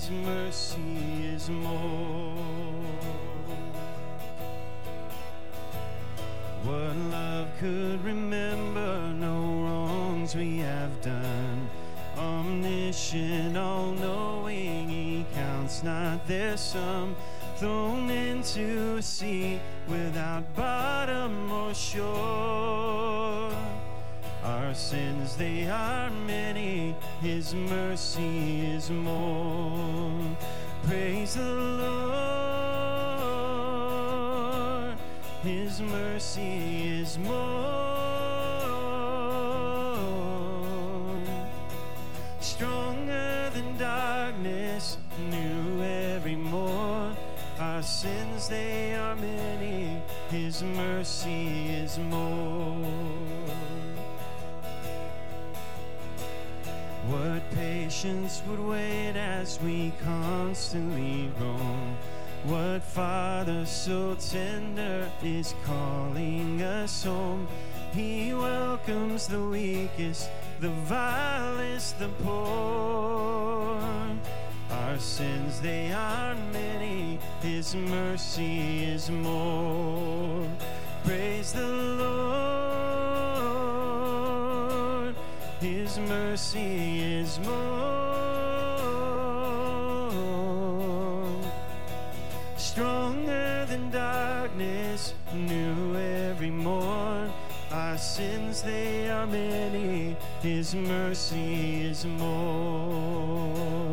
His mercy is more. What love could remember, no wrongs we have done. Omniscient, all-knowing, He counts not their sum. Thrown into a sea without bottom or shore. Our sins, they are many, His mercy is more. Praise the Lord, His mercy is more. Stronger than darkness, new every morn. Our sins, they are many, His mercy is more. What patience would wait as we constantly roam? What Father so tender is calling us home? He welcomes the weakest, the vilest, the poor. Our sins, they are many, His mercy is more. Praise the Lord, His mercy is more. Stronger than darkness, new every morn. Our sins, they are many, His mercy is more.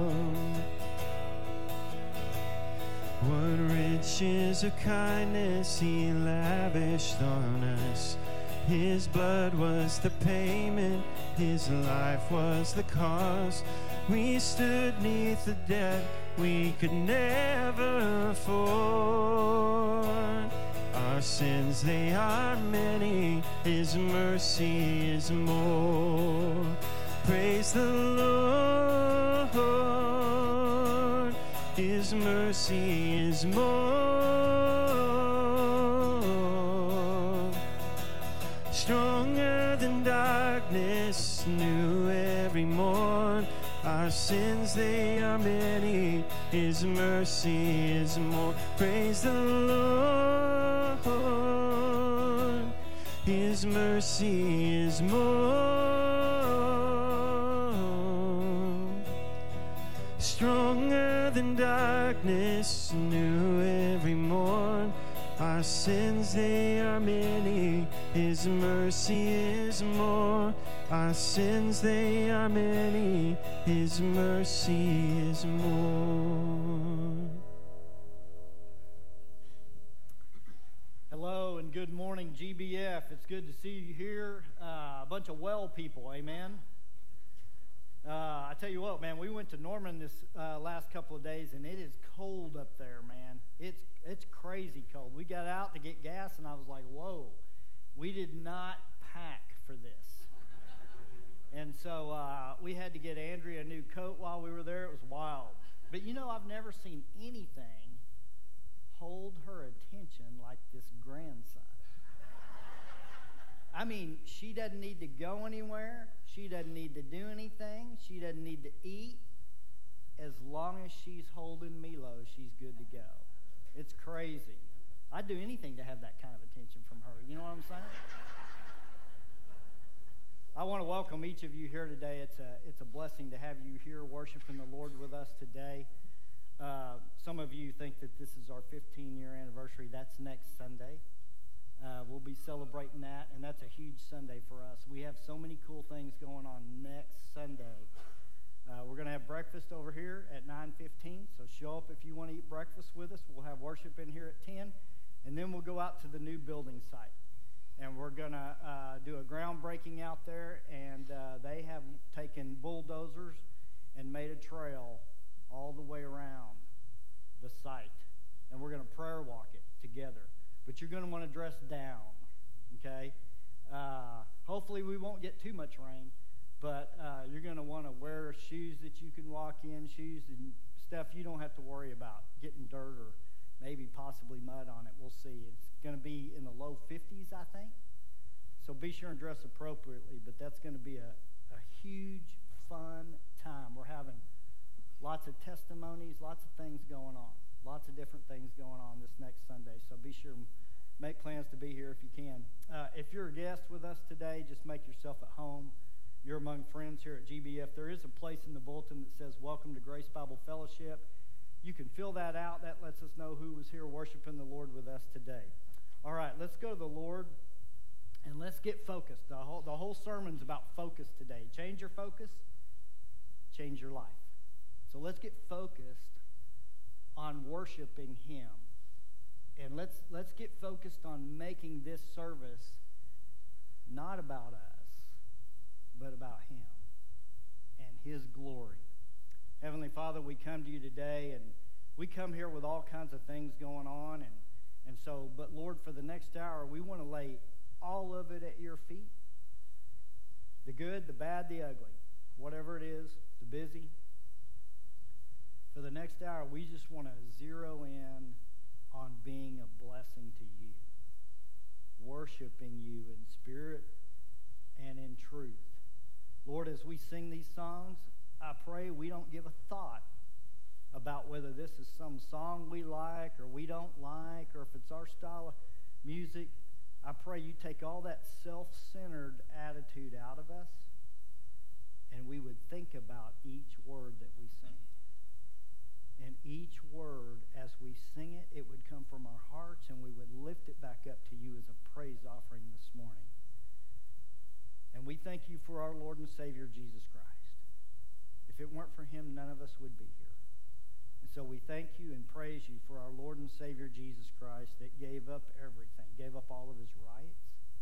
What riches of kindness He lavished on us. His blood was the payment, His life was the cost. We stood neath the debt we could never afford. Our sins, they are many, His mercy is more. Praise the Lord, His mercy is more. Stronger than darkness, new every morn. Our sins, they are many, His mercy is more. Praise the Lord, His mercy is more. Stronger than darkness, new every morn. Our sins, they are many, His mercy is more. Our sins, they are many, His mercy is more. Hello and good morning, GBF. It's good to see you here. A bunch of well people, amen. I tell you what, man, we went to Norman this last couple of days, and it is cold up there, man. It's crazy cold. We got out to get gas, and I was like, whoa, we did not pack for this. And so we had to get Andrea a new coat while we were there. It was wild. But you know, I've never seen anything hold her attention like this grandson. I mean, she doesn't need to go anywhere. She doesn't need to do anything. She doesn't need to eat. As long as she's holding Milo, she's good to go. It's crazy. I'd do anything to have that kind of attention from her. You know what I'm saying? I want to welcome each of you here today. It's a blessing to have you here worshiping the Lord with us today. Some of you think that this is our 15-year anniversary. That's next Sunday. We'll be celebrating that, and that's a huge Sunday for us. We have so many cool things going on next Sunday. We're going to have breakfast over here at 9:15, so show up if you want to eat breakfast with us. We'll have worship in here at 10, and then we'll go out to the new building site. And we're going to do a groundbreaking out there, and they have taken bulldozers and made a trail all the way around the site. And we're going to prayer walk it together. But you're going to want to dress down, okay? Hopefully we won't get too much rain, but you're going to want to wear shoes that you can walk in, shoes and stuff you don't have to worry about getting dirt or maybe possibly mud on it. We'll see. It's going to be in the low 50s, I think. So be sure and dress appropriately, but that's going to be a huge, fun time. We're having lots of testimonies, lots of things going on. Lots of different things going on this next Sunday. So be sure to make plans to be here if you can. If you're a guest with us today, just make yourself at home. You're among friends here at GBF. There is a place in the bulletin that says, Welcome to Grace Bible Fellowship. You can fill that out. That lets us know who was here worshiping the Lord with us today. All right, let's go to the Lord, and let's get focused. The whole sermon's about focus today. Change your focus, change your life. So let's get focused on worshiping Him. And let's get focused on making this service not about us, but about Him and His glory. Heavenly Father, we come to you today, and we come here with all kinds of things going on. And so, but Lord, for the next hour, we want to lay all of it at your feet. The good, the bad, the ugly, whatever it is, the busy. For the next hour, we just want to zero in on being a blessing to you, worshiping you in spirit and in truth. Lord, as we sing these songs, I pray we don't give a thought about whether this is some song we like or we don't like, or if it's our style of music. I pray you take all that self-centered attitude out of us, and we would think about each word that we sing. And each word, as we sing it, it would come from our hearts, and we would lift it back up to you as a praise offering this morning. And we thank you for our Lord and Savior, Jesus Christ. If it weren't for Him, none of us would be here. And so we thank you and praise you for our Lord and Savior, Jesus Christ, that gave up everything, gave up all of His rights,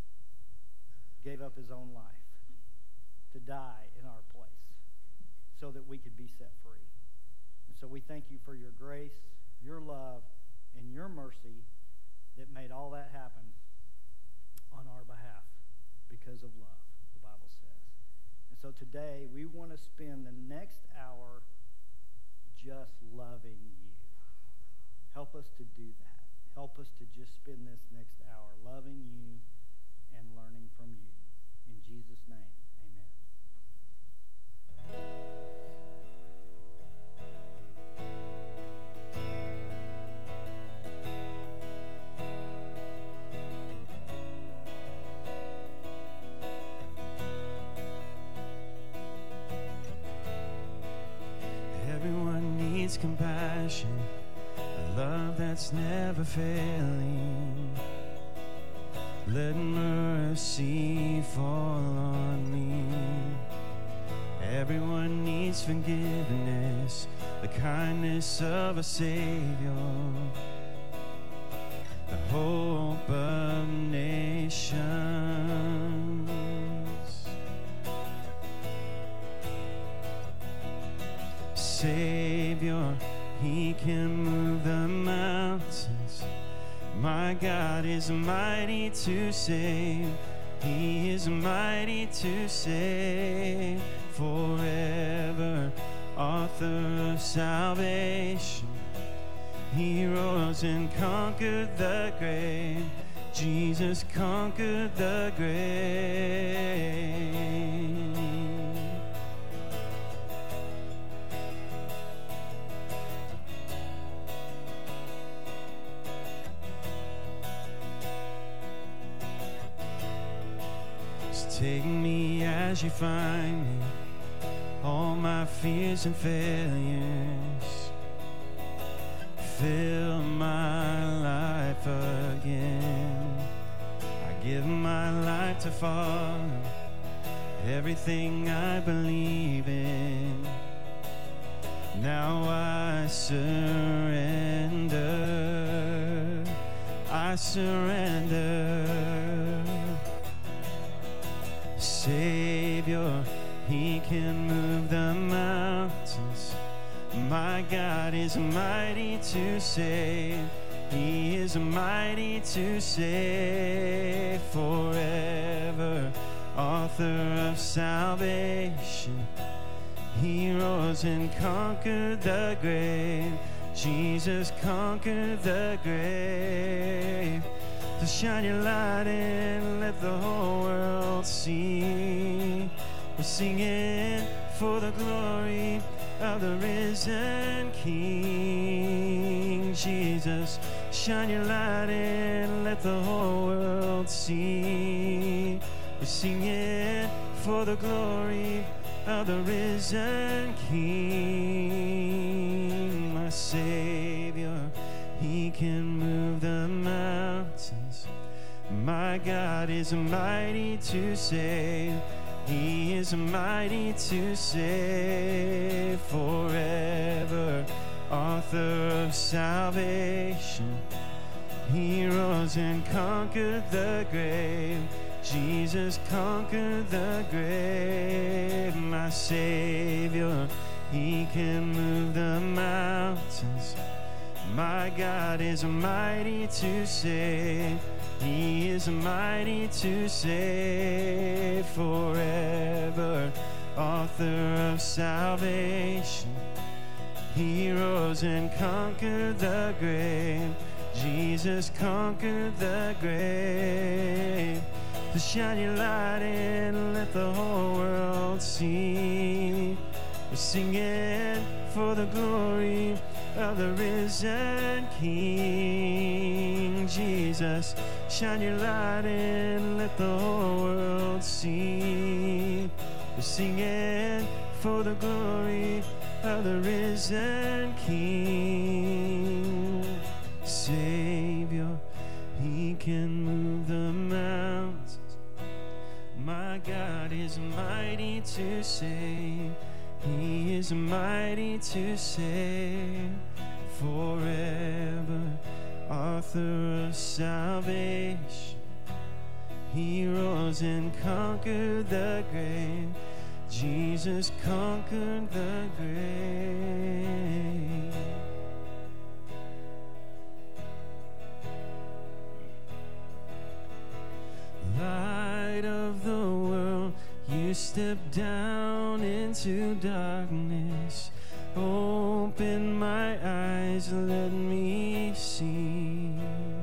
gave up His own life to die in our place so that we could be set free. And so we thank you for your grace, your love, and your mercy that made all that happen on our behalf because of love, the Bible says. And so today we want to spend the next hour just loving you. Help us to do that. Help us to just spend this next hour loving you and learning from you. In Jesus' name, amen. Compassion, a love that's never failing. Let mercy fall on me. Everyone needs forgiveness, the kindness of a Savior, the hope of nations. Savior, He can move the mountains. My God is mighty to save. He is mighty to save. Forever, author of salvation. He rose and conquered the grave. Jesus conquered the grave. Take me as you find me, all my fears and failures. Fill my life again. I give my life to follow everything I believe in. Now I surrender. I surrender. Savior, He can move the mountains. My God is mighty to save. He is mighty to save. Forever, author of salvation. He rose and conquered the grave. Jesus conquered the grave. To shine your light and let the whole world see. We're singing for the glory of the risen King. Jesus, shine your light and let the whole world see. We're singing for the glory of the risen King. My Savior, He can move the mountains. My God is mighty to save. He is mighty to save forever. Author of salvation, He rose and conquered the grave. Jesus conquered the grave. My Savior, He can move the mountains. My God is mighty to save. He is mighty to save forever. Author of salvation, He rose and conquered the grave. Jesus conquered the grave. So shine your light and let the whole world see. We're singing for the glory of the risen King. Jesus, shine your light and let the whole world see. We're singing for the glory of the risen King. Savior, He can move the mountains. My God is mighty to save. He is mighty to save forever. Author of salvation, He rose and conquered the grave. Jesus conquered the grave. Light of the world, You step down into darkness. Open my eyes, let me see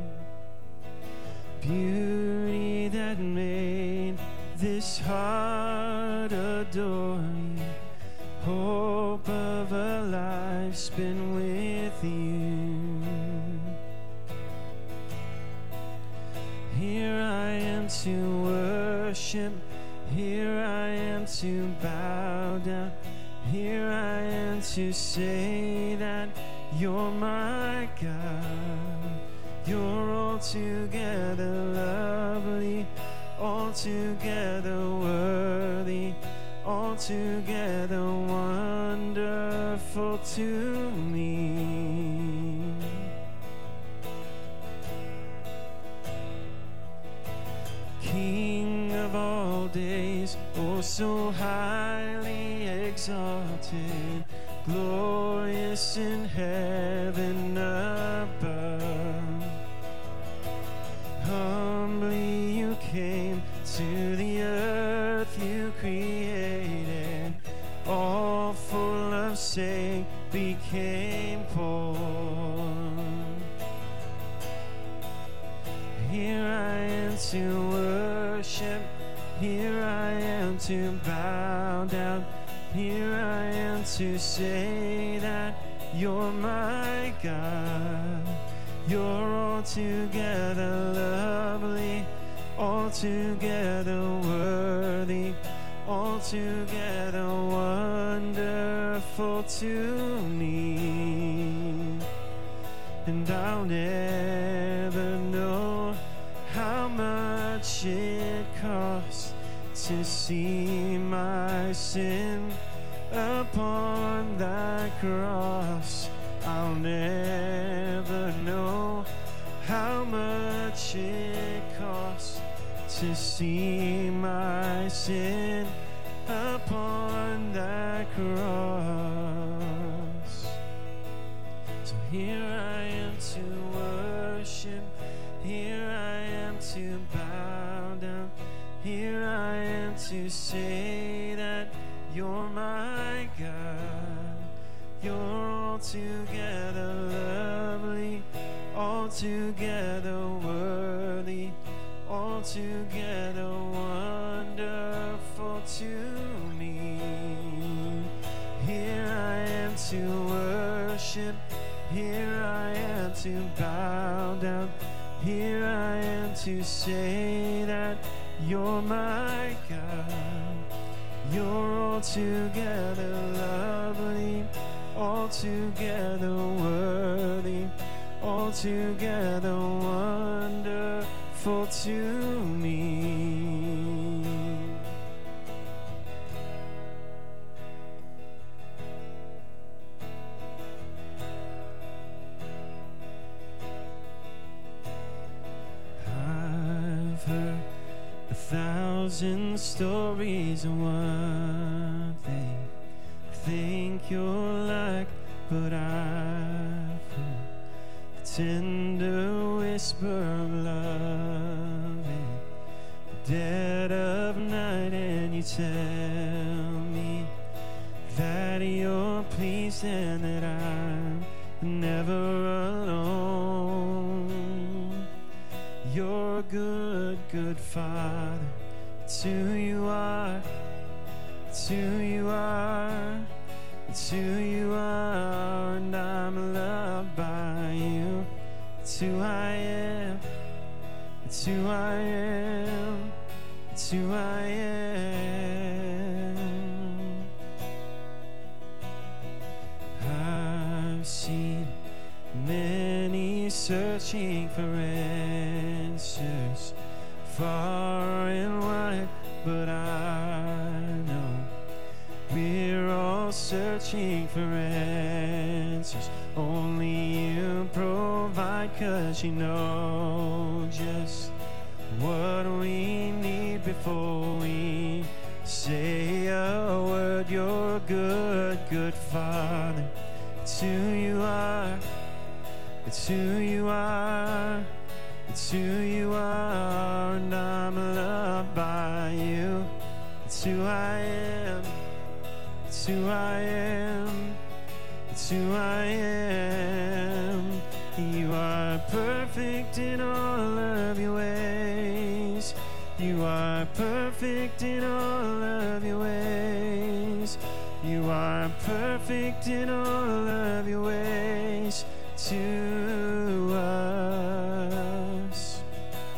beauty that made this heart adore You. Hope of a life spent with You. Here I am to worship. Here I am to bow down. Here I am to say that You're my God. You're altogether lovely, altogether worthy, altogether wonderful to me. King of all days, oh so highly exalted, glorious in heaven above. Humbly You came to the earth You created, all full of sin became poor. Here I am to worship. Here I am to bow down. Here I am to say that You're my God. You're altogether lovely, altogether worthy, altogether wonderful to me. And I'll never know how much it costs to see my sin upon Thy cross. I'll never know how much it costs to see my sin upon Thy cross. So here I am to worship. Here I am to bow down. Here I am to say that You're my God. You're altogether lovely, altogether worthy, altogether wonderful to me. Here I to worship. Here I am to bow down. Here I am to say that you're my God. You're altogether lovely, altogether worthy, altogether wonderful to me. I've heard 1,000 stories of what they think you're like, but I've heard the tender whisper of love in the dead of night, and you tell me that you're pleased and that I'm never alone. You're a good, good Father. It's who you are. It's who you are. It's who you are, and I'm loved by you. It's who I am. It's who I am. It's who I am. I've seen many searching for answers far and wide, but I know we're all searching for answers. Only you provide, 'cause you know just what we need before we say a word. You're a good, good Father. It's who you are. It's who you are. It's who you are, and I'm loved by you. It's who I am. It's who I am. It's who I am. You are perfect in all of your ways. You are perfect in all of your ways. You are perfect in all of your ways to us.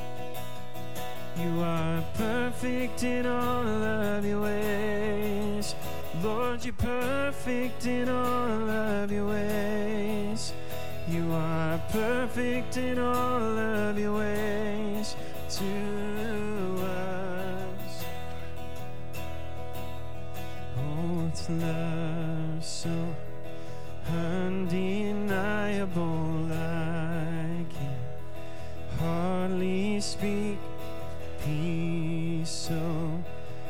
You are perfect in all of your ways. Lord, you're perfect in all of your ways. You are perfect in all of your ways to us. Oh, it's love so undeniable, I can hardly speak. Peace so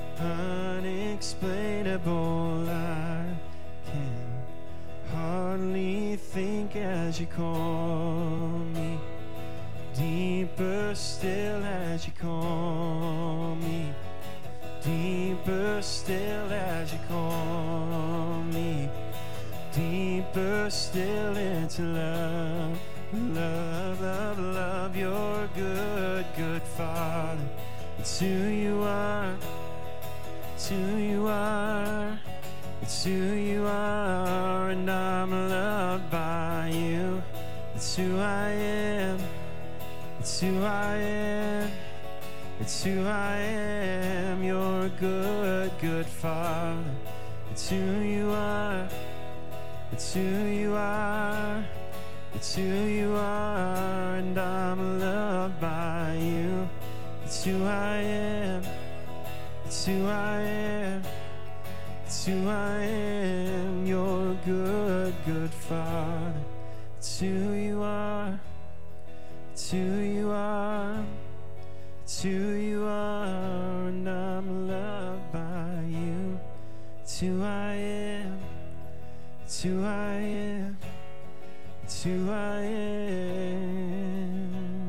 unexplainable, I can hardly think as you call me. Deeper still as you call me. Deeper still as you call me. Deeper still into love. Love, love, love. You're good, good Father. It's who you are. It's who you are. It's who you are, and I'm loved by you. It's who I am. It's who I am. It's who I am. You're a good, good Father. It's who you are. It's who you are. It's who you are, and I'm loved by you. It's who I am. It's who I am. It's who I am. You're a good, good Father. It's who you are. It's who you are. It's who you are, and I'm loved by you. It's who I am. It's who I am. It's who I am.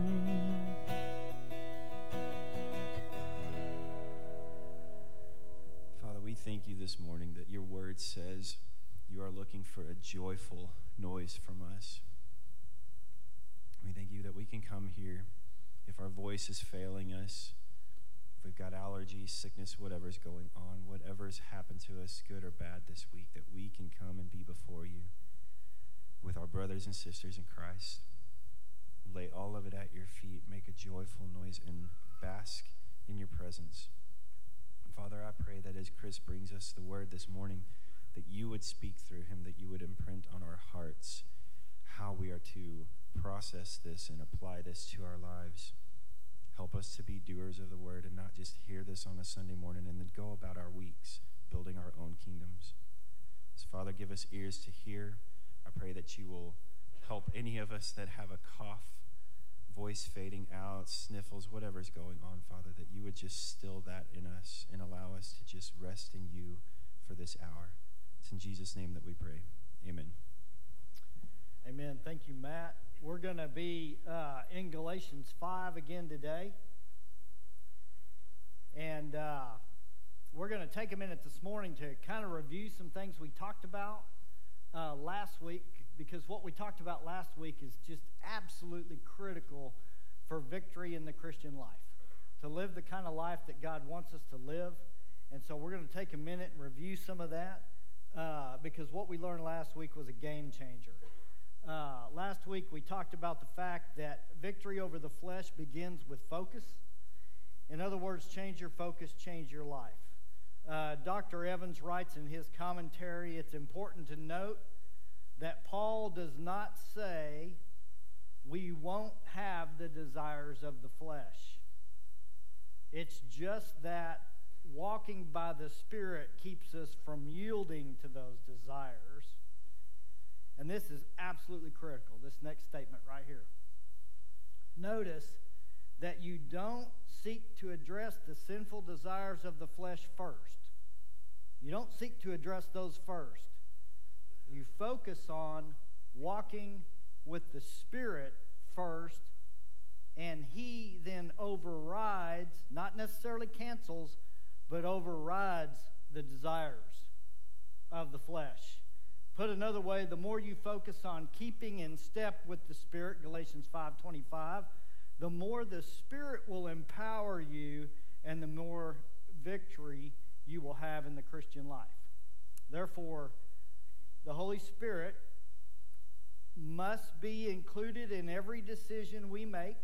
Father, we thank you this morning that your word says you are looking for a joyful noise from us. We thank you that we can come here if our voice is failing us, if we've got allergies, sickness, whatever's going on, whatever whatever's happened to us, good or bad this week, that we can come and be before you with our brothers and sisters in Christ. Lay all of it at your feet, make a joyful noise, and bask in your presence. And Father, I pray that as Chris brings us the word this morning, that you would speak through him, that you would imprint on our hearts how we are to process this and apply this to our lives. Help us to be doers of the word and not just hear this on a Sunday morning and then go about our weeks building our own kingdoms. So Father, give us ears to hear. I pray that you will help any of us that have a cough, voice fading out, sniffles, whatever's going on, Father, that you would just still that in us and allow us to just rest in you for this hour. It's in Jesus' name that we pray. Amen. Amen. Thank you, Matt. We're going to be in Galatians 5 again today. And we're going to take a minute this morning to kind of review some things we talked about last week, because what we talked about last week is just absolutely critical for victory in the Christian life, to live the kind of life that God wants us to live. And so we're going to take a minute and review some of that because what we learned last week was a game changer. Last week we talked about the fact that victory over the flesh begins with focus. In other words, change your focus, change your life. Dr. Evans writes in his commentary, it's important to note that Paul does not say we won't have the desires of the flesh. It's just that walking by the Spirit keeps us from yielding to those desires. And this is absolutely critical, this next statement right here. Notice that you don't seek to address the sinful desires of the flesh first. You don't seek to address those first. You focus on walking with the Spirit first, and He then overrides, not necessarily cancels, but overrides the desires of the flesh. Put another way, the more you focus on keeping in step with the Spirit, Galatians 5:25, the more the Spirit will empower you and the more victory you will have in the Christian life. Therefore, the Holy Spirit must be included in every decision we make,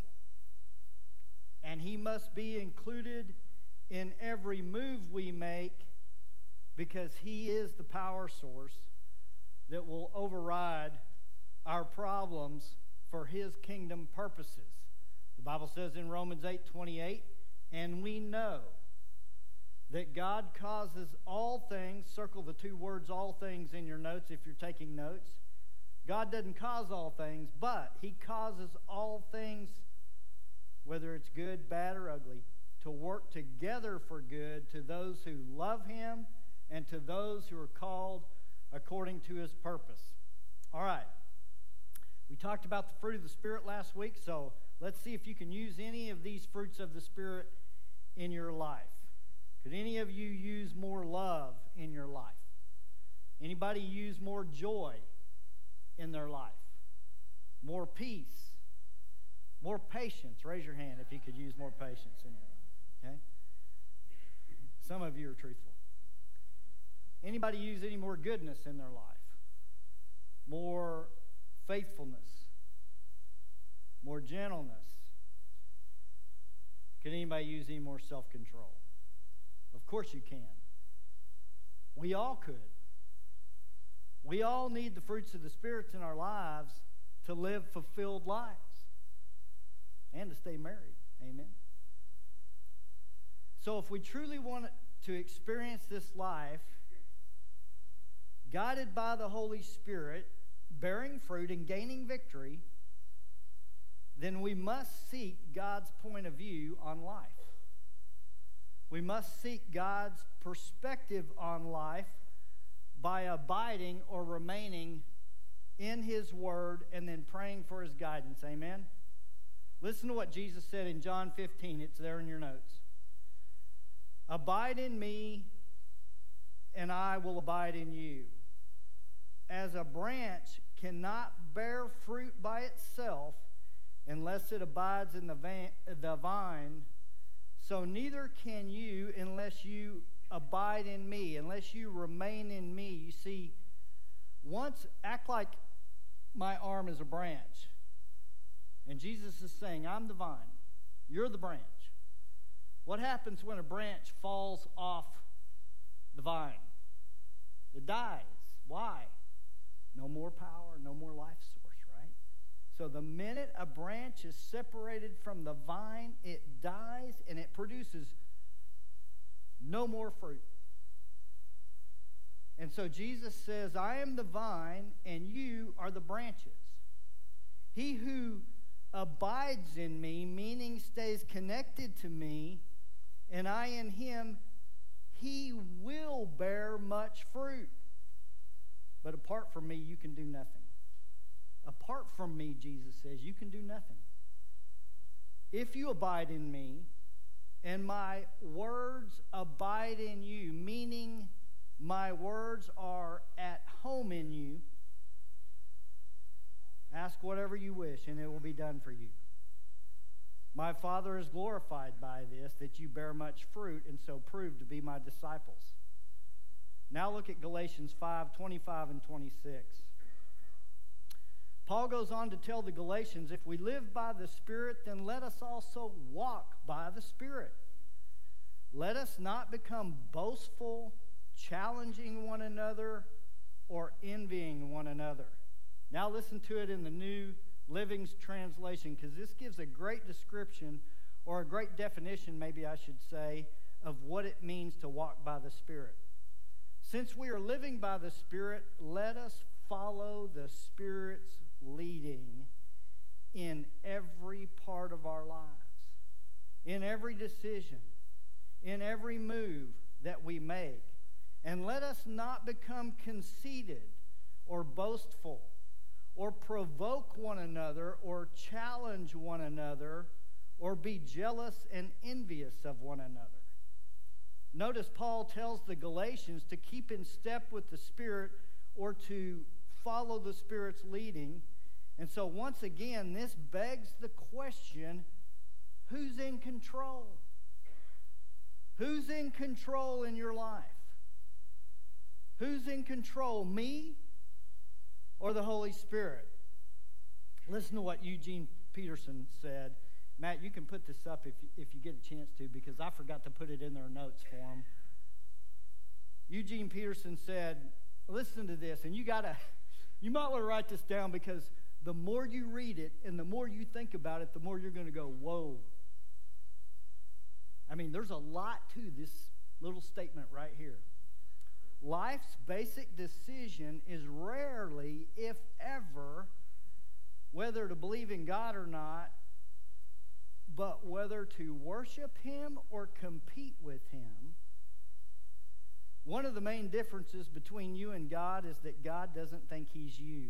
and He must be included in every move we make, because He is the power source that will override our problems for His kingdom purposes. The Bible says in Romans 8:28, and we know that God causes all things, circle the two words all things in your notes if you're taking notes. God doesn't cause all things, but He causes all things, whether it's good, bad, or ugly, to work together for good to those who love Him and to those who are called according to His purpose. All right. We talked about the fruit of the Spirit last week, so let's see if you can use any of these fruits of the Spirit in your life. Could any of you use more love in your life? Anybody use more joy in their life? More peace? More patience? Raise your hand if you could use more patience in your life. Okay? Some of you are truthful. Anybody use any more goodness in their life? More faithfulness? More gentleness? Could anybody use any more self-control? Of course you can. We all could. We all need the fruits of the Spirit in our lives to live fulfilled lives and to stay married. Amen. So if we truly want to experience this life, guided by the Holy Spirit, bearing fruit and gaining victory, then we must seek God's point of view on life. We must seek God's perspective on life by abiding or remaining in His Word and then praying for His guidance. Amen? Listen to what Jesus said in John 15. It's there in your notes. Abide in me, and I will abide in you. As a branch cannot bear fruit by itself unless it abides in the vine, so neither can you unless you abide in me, unless you remain in me. You see, act like my arm is a branch. And Jesus is saying, I'm the vine, you're the branch. What happens when a branch falls off the vine? It dies. Why? No more power, no more life source, right? So the minute a branch is separated from the vine, it dies and it produces no more fruit. And so Jesus says, I am the vine and you are the branches. He who abides in me, meaning stays connected to me, and I in him, he will bear much fruit. But apart from me, you can do nothing. Apart from me, Jesus says, you can do nothing. If you abide in me, and my words abide in you, meaning my words are at home in you, ask whatever you wish, and it will be done for you. My Father is glorified by this, that you bear much fruit, and so prove to be my disciples. Now look at Galatians 5:25 and 26. Paul goes on to tell the Galatians, if we live by the Spirit, then let us also walk by the Spirit. Let us not become boastful, challenging one another, or envying one another. Now listen to it in the New Living Translation, because this gives a great description, or a great definition, maybe I should say, of what it means to walk by the Spirit. Since we are living by the Spirit, let us follow the Spirit's leading in every part of our lives, in every decision, in every move that we make. And let us not become conceited or boastful or provoke one another or challenge one another or be jealous and envious of one another. Notice Paul tells the Galatians to keep in step with the Spirit or to follow the Spirit's leading. And so once again, this begs the question, who's in control? Who's in control in your life? Who's in control, me or the Holy Spirit? Listen to what Eugene Peterson said. Matt, you can put this up if you get a chance to, because I forgot to put it in their notes for him. Eugene Peterson said, listen to this, and you might want to write this down, because the more you read it and the more you think about it, the more you're going to go, whoa. I mean, there's a lot to this little statement right here. Life's basic decision is rarely, if ever, whether to believe in God or not, but whether to worship Him or compete with Him. One of the main differences between you and God is that God doesn't think He's you.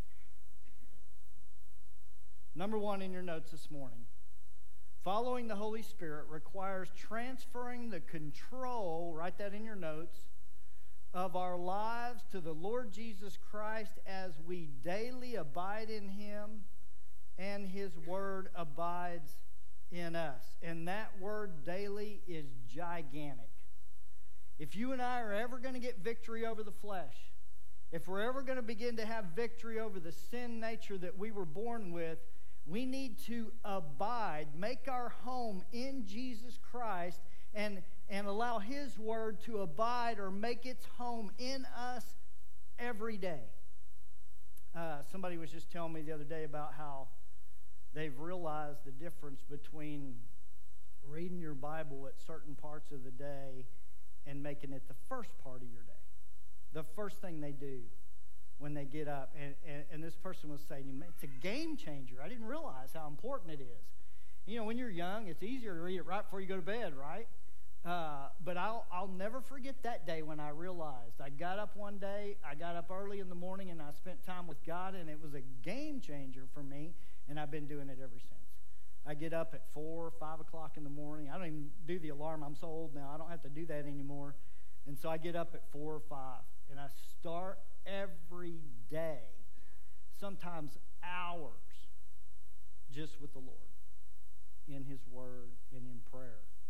Number one in your notes this morning. Following the Holy Spirit requires transferring the control, write that in your notes, of our lives to the Lord Jesus Christ as we daily abide in Him and His Word abides in us. And that word daily is gigantic. If you and I are ever going to get victory over the flesh, if we're ever going to begin to have victory over the sin nature that we were born with, we need to abide, make our home in Jesus Christ, and allow His Word to abide or make its home in us every day. Somebody was just telling me the other day about how they've realized the difference between reading your Bible at certain parts of the day and making it the first part of your day. The first thing they do when they get up. And this person was saying, it's a game changer. I didn't realize how important it is. You know, when you're young, it's easier to read it right before you go to bed, right? But I'll never forget that day when I realized. I got up one day, I got up early in the morning, and I spent time with God, and it was a game changer for me, and I've been doing it ever since. I get up at 4 or 5 o'clock in the morning. I don't even do the alarm. I'm so old now. I don't have to do that anymore. And so I get up at 4 or 5, and I start every day, sometimes hours, just with the Lord, in His Word and in prayer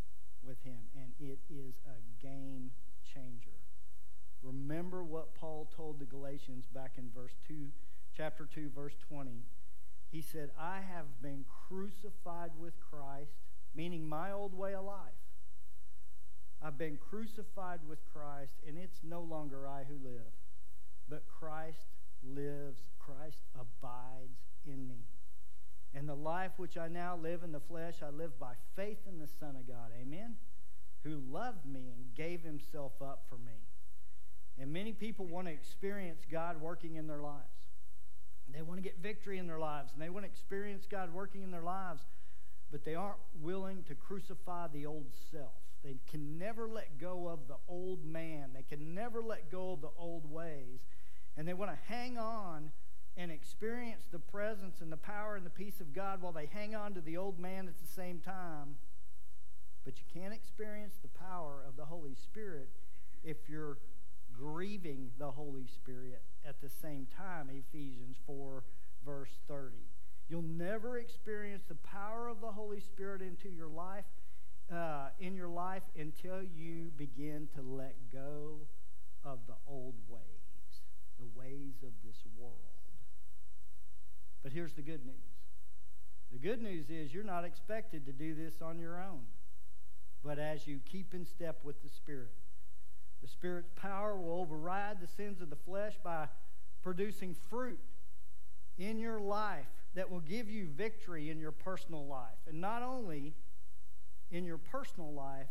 with him, and it is a game changer. Remember what Paul told the Galatians back in chapter 2, verse 20. He said, I have been crucified with Christ, meaning my old way of life. I've been crucified with Christ, and it's no longer I who live, but Christ lives, Christ abides in me. And the life which I now live in the flesh, I live by faith in the Son of God, amen, who loved me and gave himself up for me. And many people want to experience God working in their lives. They want to get victory in their lives, and they want to experience God working in their lives, but they aren't willing to crucify the old self. They can never let go of the old man. They can never let go of the old ways. And they want to hang on and experience the presence and the power and the peace of God while they hang on to the old man at the same time. But you can't experience the power of the Holy Spirit if you're grieving the Holy Spirit at the same time, Ephesians 4, verse 30. You'll never experience the power of the Holy Spirit into your life, in your life, until you begin to let go of the old ways, the ways of this world. But here's the good news. The good news is you're not expected to do this on your own, but as you keep in step with the Spirit. The Spirit's power will override the sins of the flesh by producing fruit in your life that will give you victory in your personal life. And not only in your personal life,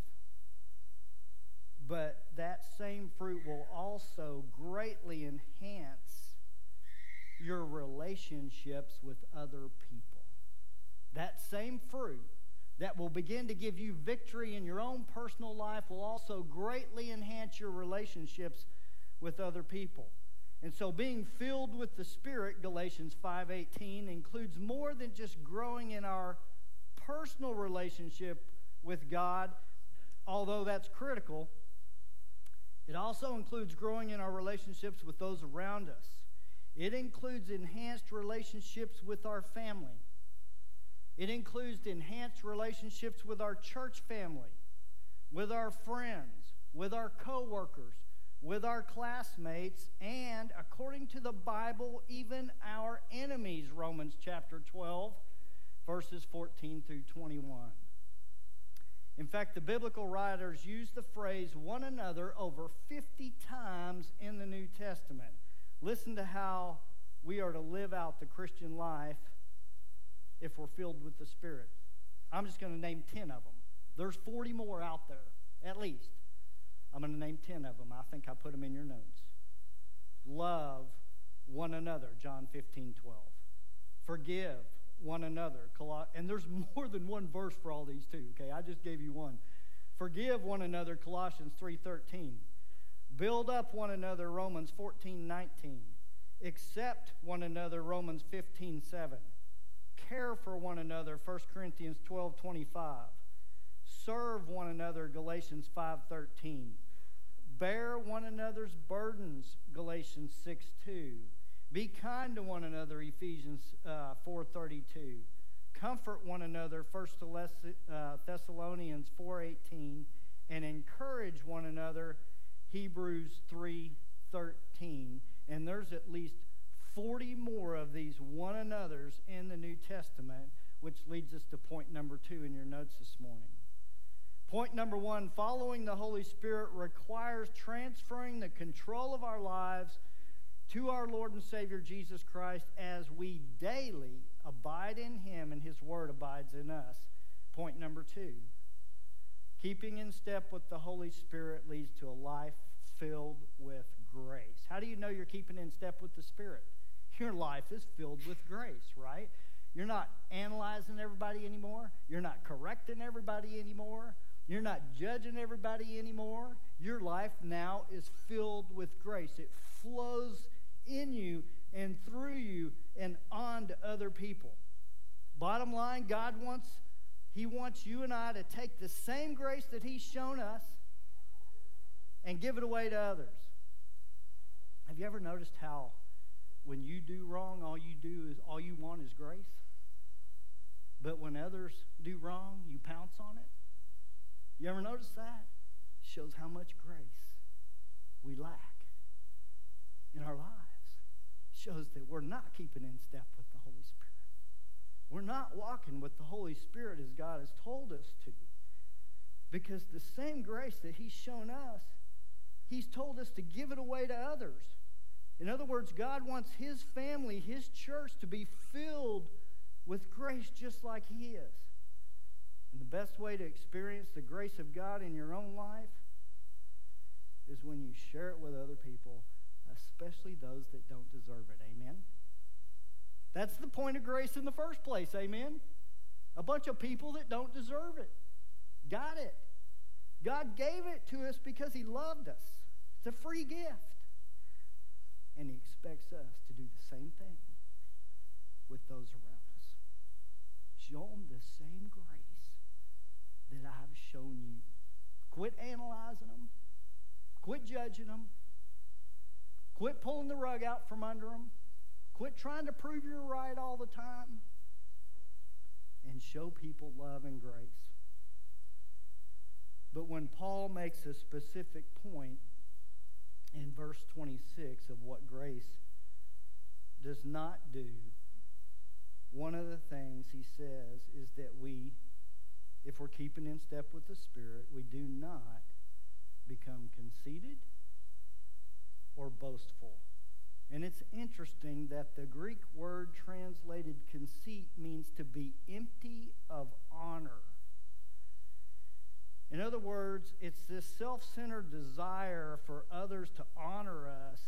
but that same fruit will also greatly enhance your relationships with other people. That same fruit that will begin to give you victory in your own personal life will also greatly enhance your relationships with other people. And so being filled with the Spirit, Galatians 5:18, includes more than just growing in our personal relationship with God, although that's critical. It also includes growing in our relationships with those around us. It includes enhanced relationships with our family. It includes enhanced relationships with our church family, with our friends, with our co-workers, with our classmates, and, according to the Bible, even our enemies, Romans chapter 12, verses 14 through 21. In fact, the biblical writers use the phrase one another over 50 times in the New Testament. Listen to how we are to live out the Christian life if we're filled with the Spirit. I'm just going to name 10 of them. There's 40 more out there, at least. I'm going to name 10 of them. I think I put them in your notes. Love one another, John 15:12. Forgive one another. And there's more than one verse for all these too, okay? I just gave you one. Forgive one another, Colossians 3:13. Build up one another, Romans 14:19. Accept one another, Romans 15:7. Care for one another, 1 Corinthians 12:25. Serve one another, Galatians 5:13. Bear one another's burdens, Galatians 6:2. Be kind to one another, Ephesians 4:32. Comfort one another, 1 Thessalonians 4:18. And encourage one another, Hebrews 3:13. And there's at least 40 more of these one another's in the New Testament, which leads us to point number 2 in your notes this morning. Point number 1, following the Holy Spirit requires transferring the control of our lives to our Lord and Savior Jesus Christ as we daily abide in Him and His Word abides in us. Point number 2, keeping in step with the Holy Spirit leads to a life filled with grace. How do you know you're keeping in step with the Spirit? Your life is filled with grace, right? You're not analyzing everybody anymore. You're not correcting everybody anymore. You're not judging everybody anymore. Your life now is filled with grace. It flows in you and through you and on to other people. Bottom line, He wants you and I to take the same grace that He's shown us and give it away to others. Have you ever noticed how when you do wrong, all you want is grace? But when others do wrong, you pounce on it? You ever notice that? It shows how much grace we lack in our lives. It shows that we're not keeping in step with the Holy Spirit. We're not walking with the Holy Spirit as God has told us to. Because the same grace that He's shown us, He's told us to give it away to others. In other words, God wants His family, His church, to be filled with grace just like He is. And the best way to experience the grace of God in your own life is when you share it with other people, especially those that don't deserve it. Amen? That's the point of grace in the first place. Amen? A bunch of people that don't deserve it got it. God gave it to us because He loved us. It's a free gift. And He expects us to do the same thing with those around us. Show them the same grace that I've shown you. Quit analyzing them. Quit judging them. Quit pulling the rug out from under them. Quit trying to prove you're right all the time. And show people love and grace. But when Paul makes a specific point in verse 26 of what grace does not do, one of the things he says is that we, if we're keeping in step with the Spirit, we do not become conceited or boastful. And it's interesting that the Greek word translated conceit means to be empty of honor. In other words, it's this self-centered desire for others to honor us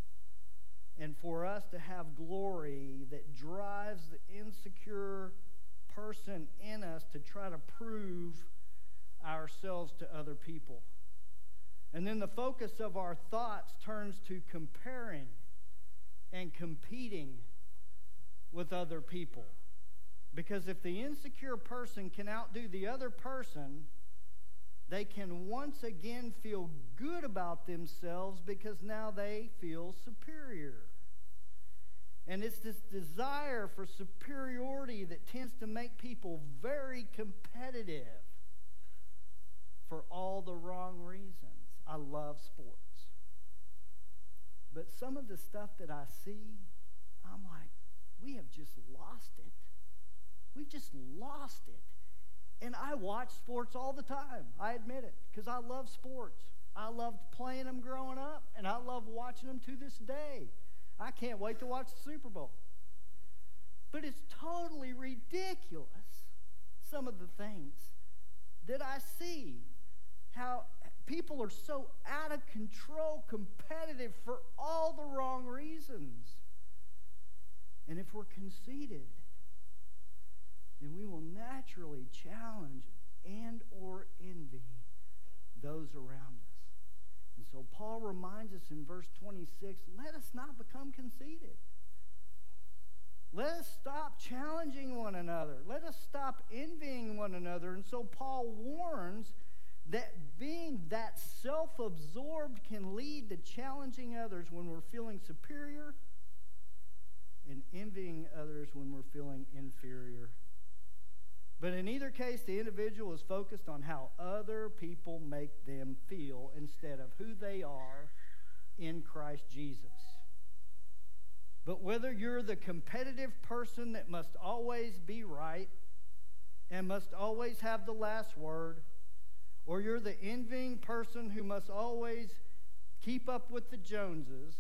and for us to have glory that drives the insecure person in us to try to prove ourselves to other people. And then the focus of our thoughts turns to comparing and competing with other people. Because if the insecure person can outdo the other person, they can once again feel good about themselves because now they feel superior. And it's this desire for superiority that tends to make people very competitive for all the wrong reasons. I love sports. But some of the stuff that I see, I'm like, we have just lost it. We've just lost it. And I watch sports all the time. I admit it, because I love sports. I loved playing them growing up, and I love watching them to this day. I can't wait to watch the Super Bowl. But it's totally ridiculous, some of the things that I see. How people are so out of control, competitive for all the wrong reasons. And if we're conceited, then we will naturally challenge and or envy those around us. And so Paul reminds us in verse 26, let us not become conceited. Let us stop challenging one another. Let us stop envying one another. And so Paul warns that being that self-absorbed can lead to challenging others when we're feeling superior and envying others when we're feeling inferior. But in either case, the individual is focused on how other people make them feel instead of who they are in Christ Jesus. But whether you're the competitive person that must always be right and must always have the last word, or you're the envying person who must always keep up with the Joneses,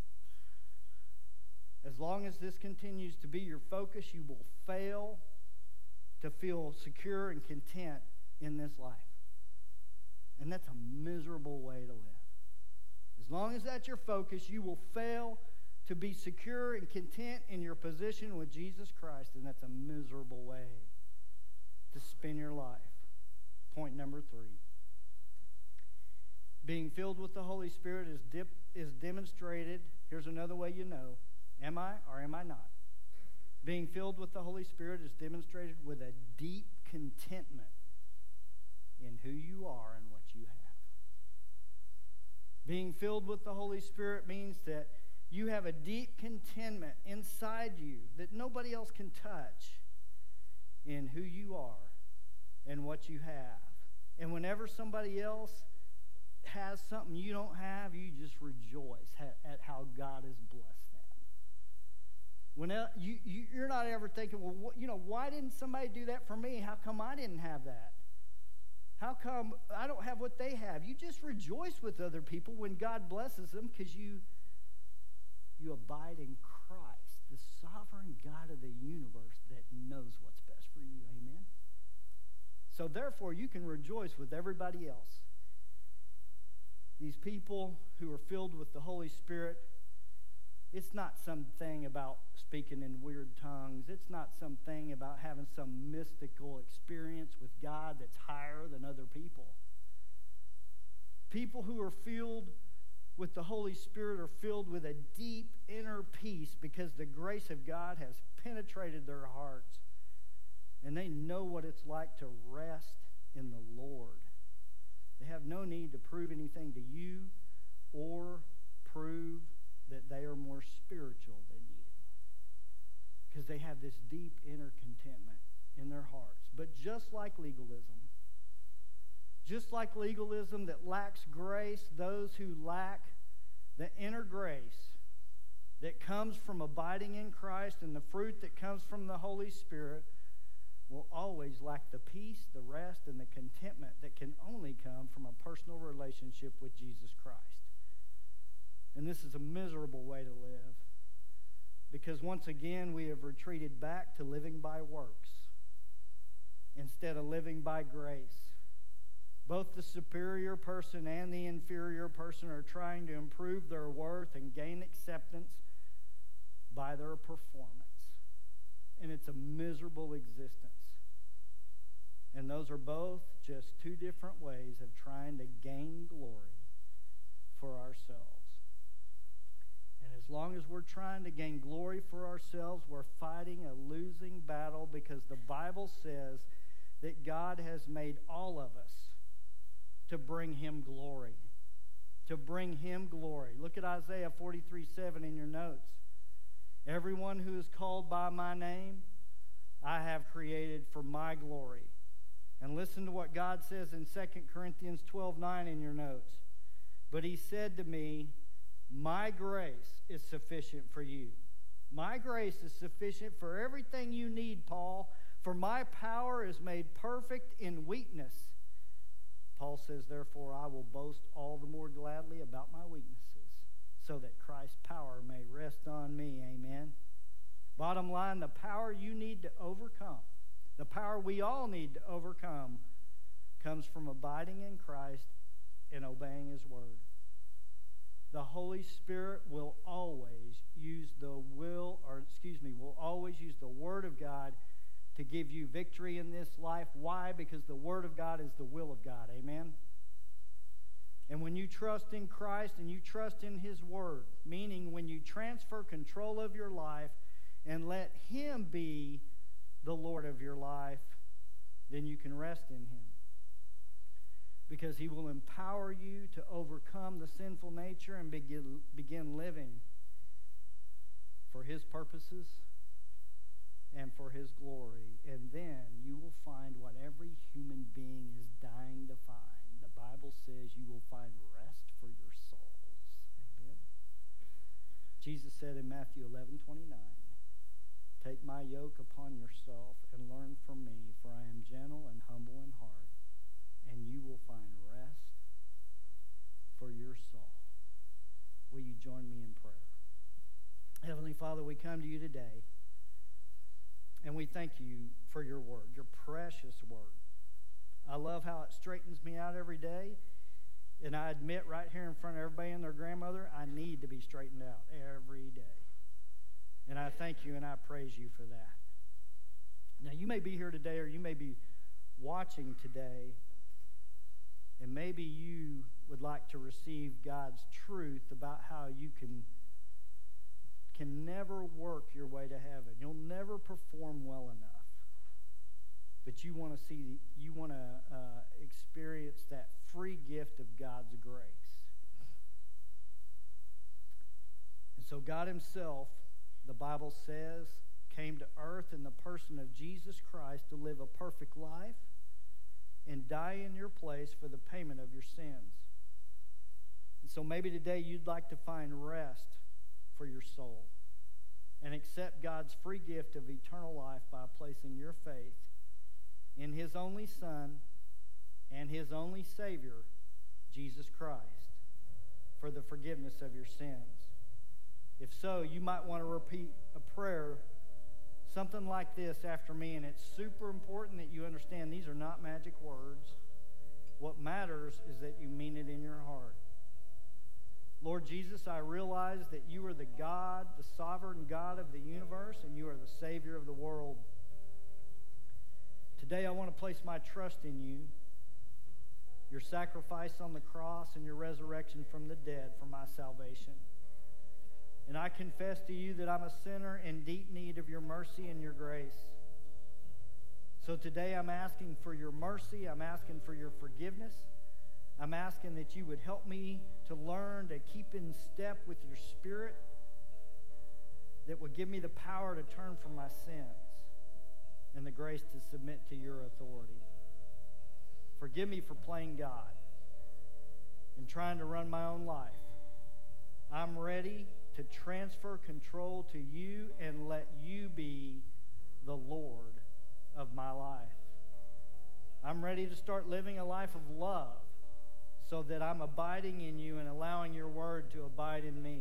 as long as this continues to be your focus, you will fail to feel secure and content in this life. And that's a miserable way to live. As long as that's your focus, you will fail to be secure and content in your position with Jesus Christ, and that's a miserable way to spend your life. Point number 3. Being filled with the Holy Spirit is demonstrated. Here's another way you know. Am I or am I not? Being filled with the Holy Spirit is demonstrated with a deep contentment in who you are and what you have. Being filled with the Holy Spirit means that you have a deep contentment inside you that nobody else can touch in who you are and what you have. And whenever somebody else has something you don't have, you just rejoice at how God has blessed them. When you're not ever thinking, well, why didn't somebody do that for me? How come I didn't have that? How come I don't have what they have? You just rejoice with other people when God blesses them because you abide in Christ, the sovereign God of the universe that knows what's best for you. Amen? So therefore, you can rejoice with everybody else. These people who are filled with the Holy Spirit, it's not something about speaking in weird tongues. It's not something about having some mystical experience with God that's higher than other people. People who are filled with the Holy Spirit are filled with a deep inner peace because the grace of God has penetrated their hearts. And they know what it's like to rest in the Lord. They have no need to prove anything to you or prove that they are more spiritual than you, because they have this deep inner contentment in their hearts. But just like legalism that lacks grace, those who lack the inner grace that comes from abiding in Christ and the fruit that comes from the Holy Spirit will always lack the peace, the rest, and the contentment that can only come from a personal relationship with Jesus Christ. And this is a miserable way to live, because once again we have retreated back to living by works instead of living by grace. Both the superior person and the inferior person are trying to improve their worth and gain acceptance by their performance. And it's a miserable existence. And those are both just two different ways of trying to gain glory for ourselves. And as long as we're trying to gain glory for ourselves, we're fighting a losing battle, because the Bible says that God has made all of us to bring Him glory. To bring Him glory. Look at Isaiah 43:7 in your notes. Everyone who is called by my name, I have created for my glory. And listen to what God says in 2 Corinthians 12:9 in your notes. But He said to me, my grace is sufficient for you. My grace is sufficient for everything you need, Paul, for my power is made perfect in weakness. Paul says, therefore, I will boast all the more gladly about my weaknesses, so that Christ's power may rest on me. Amen. Bottom line, the power you need to overcome, the power we all need to overcome, comes from abiding in Christ and obeying His word. The Holy Spirit will always use the Word of God to give you victory in this life. Why? Because the Word of God is the will of God. Amen? And when you trust in Christ and you trust in His Word, meaning when you transfer control of your life and let Him be the Lord of your life, then you can rest in Him. Because He will empower you to overcome the sinful nature and begin living for His purposes and for His glory. And then you will find what every human being is dying to find. The Bible says you will find rest for your souls. Amen. Jesus said in Matthew 11:29, take my yoke upon yourself and learn from me, for I am gentle and humble in heart, and you will find rest for your soul. Will you join me in prayer? Heavenly Father, we come to you today, and we thank you for your word, your precious word. I love how it straightens me out every day, and I admit right here in front of everybody and their grandmother, I need to be straightened out every day. And I thank you and I praise you for that. Now, you may be here today, or you may be watching today, and maybe you would like to receive God's truth about how you can never work your way to heaven. You'll never perform well enough. But you want to experience that free gift of God's grace. And so God Himself, the Bible says, came to earth in the person of Jesus Christ to live a perfect life and die in your place for the payment of your sins. And so maybe today you'd like to find rest for your soul and accept God's free gift of eternal life by placing your faith in His only Son and His only Savior, Jesus Christ, for the forgiveness of your sins. If so, you might want to repeat a prayer, something like this after me, and it's super important that you understand these are not magic words. What matters is that you mean it in your heart. Lord Jesus, I realize that you are the God, the sovereign God of the universe, and you are the Savior of the world. Today I want to place my trust in you, your sacrifice on the cross and your resurrection from the dead for my salvation. And I confess to you that I'm a sinner in deep need of your mercy and your grace. So today I'm asking for your mercy. I'm asking for your forgiveness. I'm asking that you would help me to learn to keep in step with your Spirit that would give me the power to turn from my sins and the grace to submit to your authority. Forgive me for playing God and trying to run my own life. I'm ready to transfer control to you and let you be the Lord of my life. I'm ready to start living a life of love so that I'm abiding in you and allowing your word to abide in me.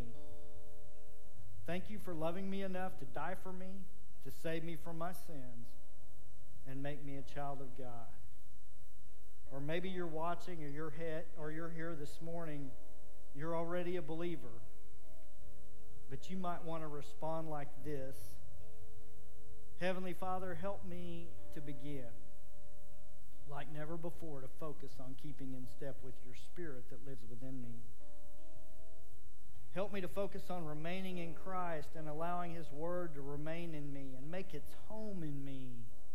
Thank you for loving me enough to die for me, to save me from my sins, and make me a child of God. Or maybe you're watching or you're here this morning, you're already a believer, but you might want to respond like this. Heavenly Father, help me to begin, like never before, to focus on keeping in step with your Spirit that lives within me. Help me to focus on remaining in Christ and allowing His Word to remain in me and make its home in me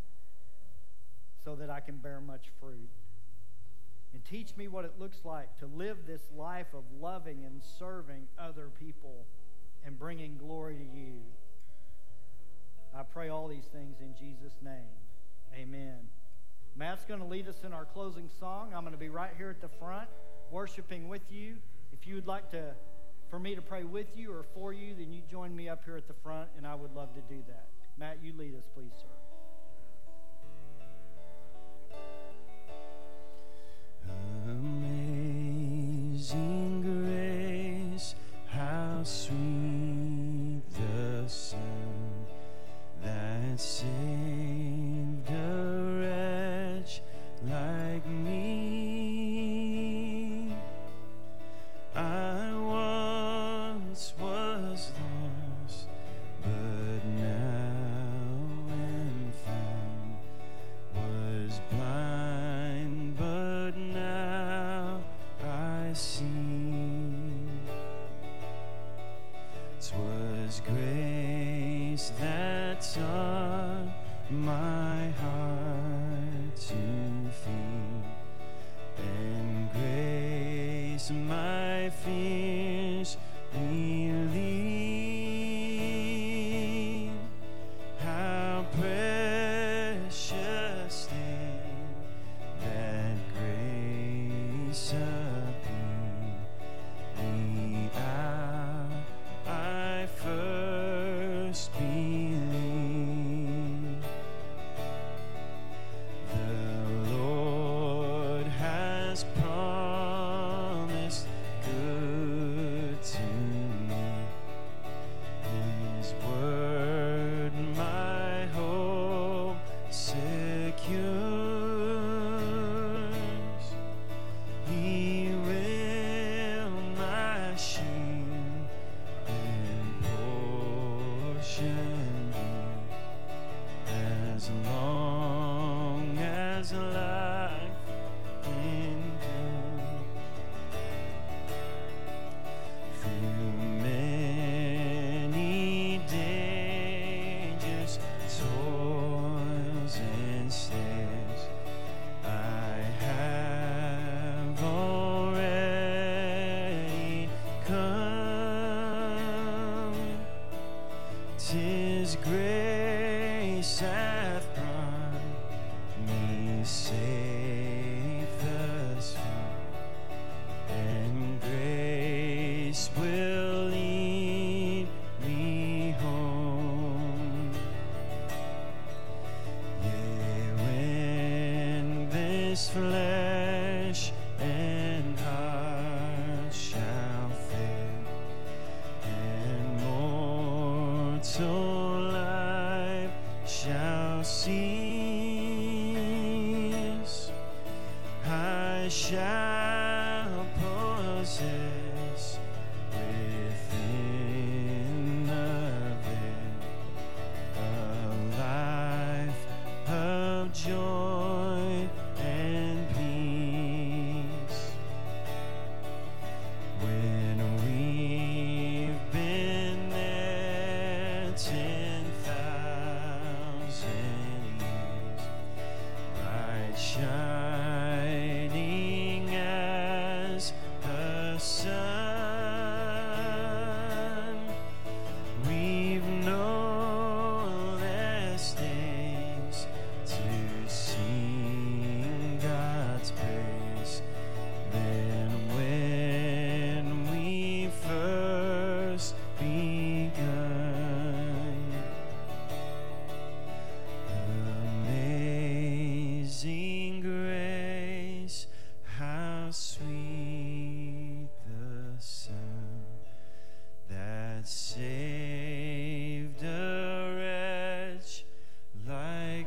so that I can bear much fruit. And teach me what it looks like to live this life of loving and serving other people and bringing glory to you. I pray all these things in Jesus' name. Amen. Matt's going to lead us in our closing song. I'm going to be right here at the front worshiping with you. If you would like for me to pray with you or for you, then you join me up here at the front, and I would love to do that. Matt, you lead us, please, sir. Amazing grace, how sweet the sound that saved a wretch like me. I once was lost, but now am found, was blind, but now I see. 'Twas grace that taught my heart to fear, and grace my fears relieved. How precious then that grace appeared the hour I first believed. The Lord has promised good soul life shall cease. I shall possess within the veil a life of joy and peace. When we've been there 10,000 years, bright shining as the sun, we've no less days to sing God's praise than when we first begun. Amazing grace, how sweet the sound that saved a wretch like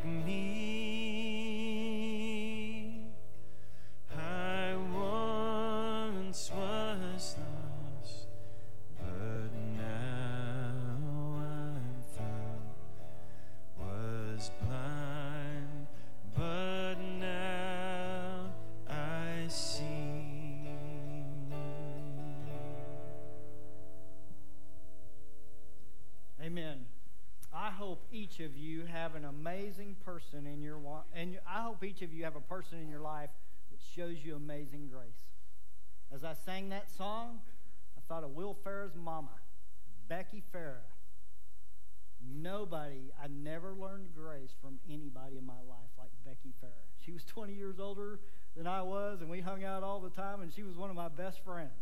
me. I once was lost, but now I'm found. Was blind, but now I see. Amen. I hope each of you have an amazing person in your and I hope each of you have a person in your life that shows you amazing grace. As I sang that song, I thought of Will Farah's mama, Becky Farah. I never learned grace from anybody in my life like Becky Farah. She was 20 years older than I was, and we hung out all the time, and she was one of my best friends.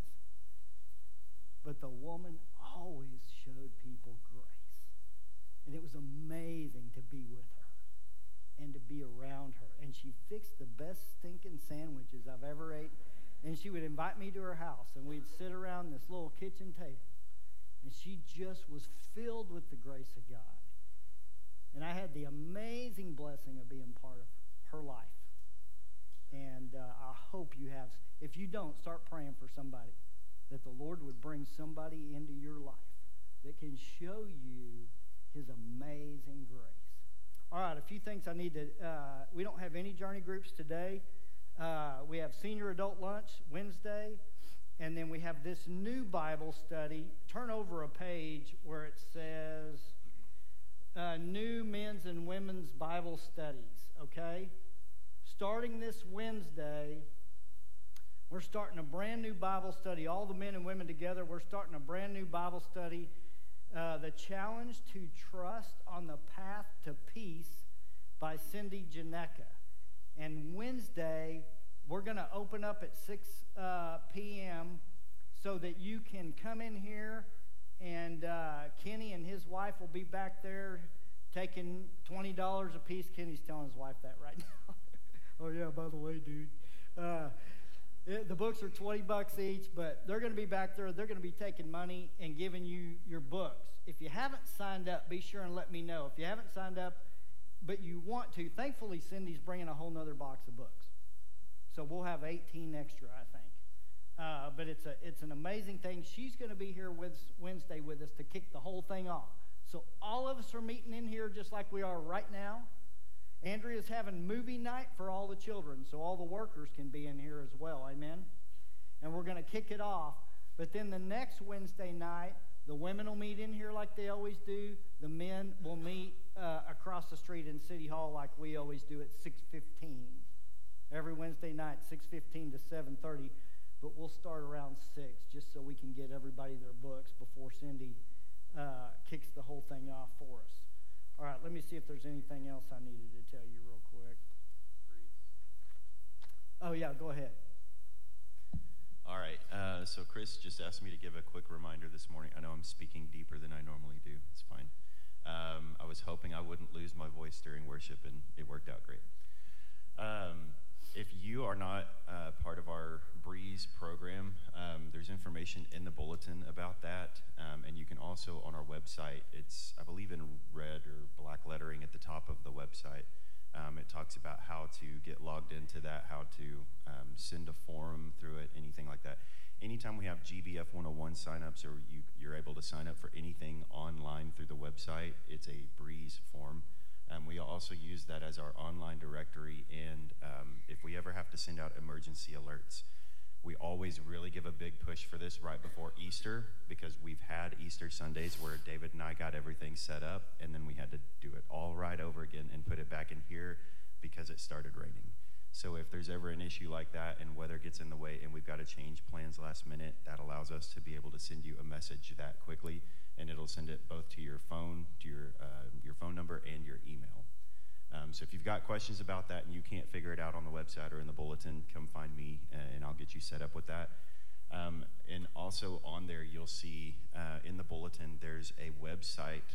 But the woman always showed people grace. And it was amazing to be with her and to be around her. And she fixed the best stinking sandwiches I've ever ate. And she would invite me to her house, and we'd sit around this little kitchen table. And she just was filled with the grace of God. And I had the amazing blessing of being part of her life. And I hope you have. If you don't, start praying for somebody, that the Lord would bring somebody into your life that can show you his amazing grace. All right, a few things I need to, we don't have any journey groups today. We have senior adult lunch Wednesday, and then we have this new Bible study. Turn over a page where it says new men's and women's Bible studies, okay? Starting this Wednesday, we're starting a brand new Bible study. All the men and women together, we're starting a brand new Bible study. The Challenge to Trust on the Path to Peace by Cindy Janeka. And Wednesday, we're going to open up at 6 p.m. so that you can come in here, and Kenny and his wife will be back there taking $20 a piece. Kenny's telling his wife that right now. Oh, yeah, by the way, dude. The books are $20 each, but they're going to be back there. They're going to be taking money and giving you your books. If you haven't signed up, be sure and let me know. If you haven't signed up, but you want to, thankfully, Cindy's bringing a whole nother box of books. So we'll have 18 extra, I think. But it's an amazing thing. She's going to be here Wednesday with us to kick the whole thing off. So all of us are meeting in here just like we are right now. Andrea's having movie night for all the children, so all the workers can be in here as well. Amen? And we're going to kick it off. But then the next Wednesday night, the women will meet in here like they always do. The men will meet across the street in City Hall like we always do at 6:15. Every Wednesday night, 6:15 to 7:30. But we'll start around 6 just so we can get everybody their books before Cindy kicks the whole thing off for us. All right, let me see if there's anything else I needed to tell you real quick. Oh, yeah, go ahead. All right, so Chris just asked me to give a quick reminder this morning. I know I'm speaking deeper than I normally do. It's fine. I was hoping I wouldn't lose my voice during worship, and it worked out great. If you are not part of our Breeze program, there's information in the bulletin about that, and you can also also on our website, it's, I believe, in red or black lettering at the top of the website. It talks about how to get logged into that, how to send a form through it, anything like that. Anytime we have GBF 101 signups, or you're able to sign up for anything online through the website, it's a Breeze form. We also use that as our online directory, and if we ever have to send out emergency alerts, we always really give a big push for this right before Easter, because we've had Easter Sundays where David and I got everything set up, and then we had to do it all right over again and put it back in here because it started raining. So if there's ever an issue like that and weather gets in the way and we've got to change plans last minute, that allows us to be able to send you a message that quickly, and it'll send it both to your phone, to your phone number, and your email. So if you've got questions about that and you can't figure it out on the website or in the bulletin, come find me and I'll get you set up with that. And also on there, you'll see in the bulletin, there's a website,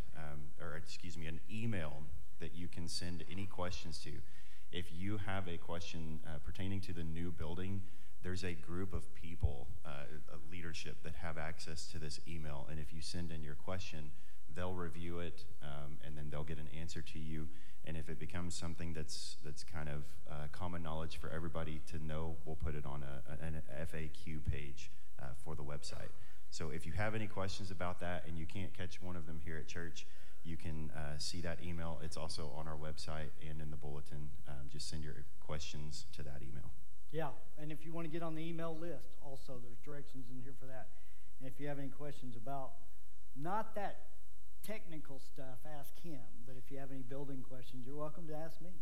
an email that you can send any questions to. If you have a question pertaining to the new building, there's a group of people, leadership, that have access to this email. And if you send in your question, they'll review it, and then they'll get an answer to you. And if it becomes something that's kind of common knowledge for everybody to know, we'll put it on an FAQ page for the website. So if you have any questions about that and you can't catch one of them here at church, you can see that email. It's also on our website and in the bulletin. Just send your questions to that email. Yeah, and if you want to get on the email list, also there's directions in here for that. And if you have any questions about not that technical stuff, ask him. But if you have any building questions, you're welcome to ask me.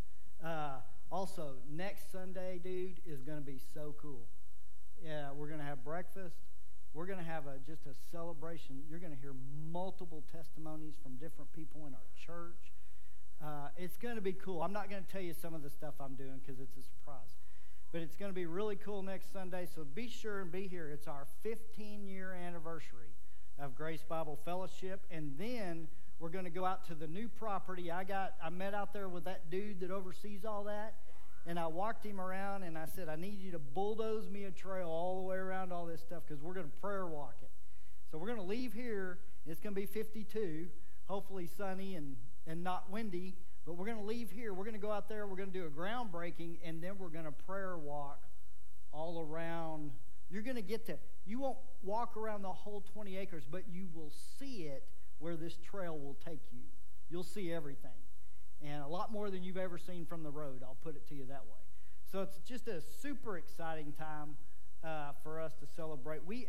Also, next Sunday, dude, is going to be so cool. Yeah, we're going to have breakfast. We're going to have just a celebration. You're going to hear multiple testimonies from different people in our church. It's going to be cool. I'm not going to tell you some of the stuff I'm doing because it's a surprise. But it's going to be really cool next Sunday, so be sure and be here. It's our 15-year anniversary of Grace Bible Fellowship, and then we're going to go out to the new property. I met out there with that dude that oversees all that, and I walked him around, and I said, I need you to bulldoze me a trail all the way around all this stuff because we're going to prayer walk it. So we're going to leave here. It's going to be 52, hopefully sunny and not windy, but we're going to leave here. We're going to go out there. We're going to do a groundbreaking, and then we're going to prayer walk all around. You're going to you won't walk around the whole 20 acres, but you will see it where this trail will take you. You'll see everything. And a lot more than you've ever seen from the road, I'll put it to you that way. So it's just a super exciting time for us to celebrate. We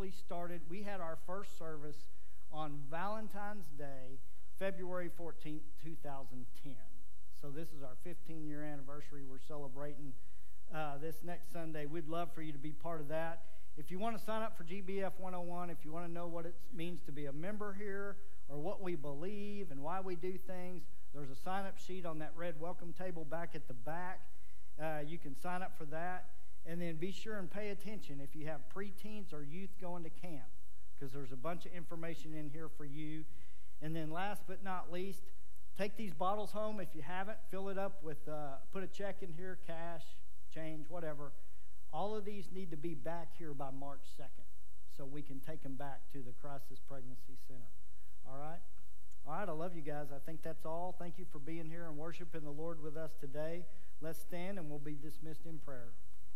had our first service on Valentine's Day, February 14th, 2010. So this is our 15-year anniversary. We're celebrating this next Sunday. We'd love for you to be part of that. If you want to sign up for GBF 101, if you want to know what it means to be a member here or what we believe and why we do things, there's a sign-up sheet on that red welcome table back at the back. You can sign up for that. And then be sure and pay attention if you have preteens or youth going to camp, because there's a bunch of information in here for you. And then last but not least, take these bottles home. If you haven't, fill it up with, put a check in here, cash, change, whatever. All of these need to be back here by March 2nd so we can take them back to the Crisis Pregnancy Center. All right? All right, I love you guys. I think that's all. Thank you for being here and worshiping the Lord with us today. Let's stand and we'll be dismissed in prayer.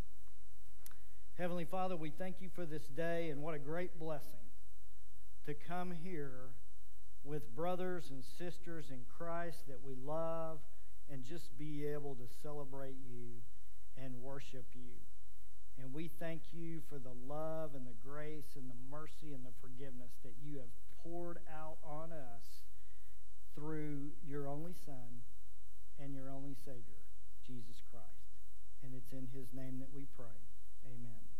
Heavenly Father, we thank you for this day, and what a great blessing to come here with brothers and sisters in Christ that we love and just be able to celebrate you and worship you. And we thank you for the love and the grace and the mercy and the forgiveness that you have poured out on us through your only Son and your only Savior, Jesus Christ. And it's in his name that we pray. Amen.